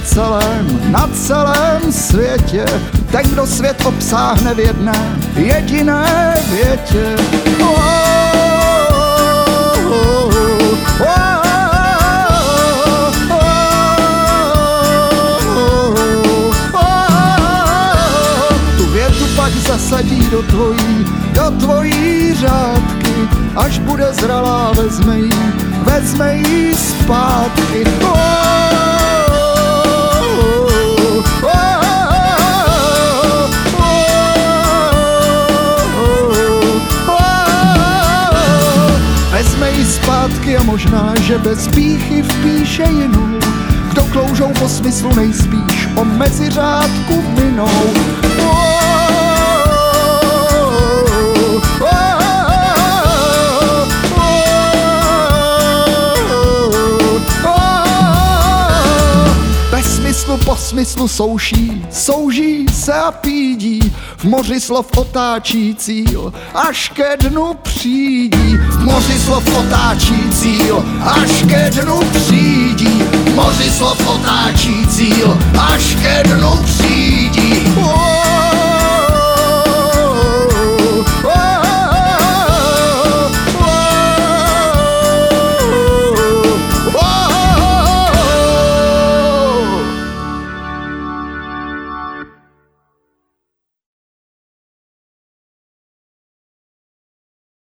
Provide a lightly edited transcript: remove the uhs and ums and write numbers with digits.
na celém světě. Ten, kdo svět obsáhne v jedné jediné větě. Tu větu pak zasadí do tvojí řádky, až bude zralá, vezme jí zpátky. Vezme jí zpátky a možná, že bez pýchy vpíše jinou. Kdo kloužou po smyslu nejspíš o meziřádku minou. Po smyslu souží se a pídí, v moři slov otáčí cíl, až ke dnu přijdí. V moři slov otáčí cíl, až ke dnu přijdí. V moři slov otáčí cíl, až ke dnu přijdí.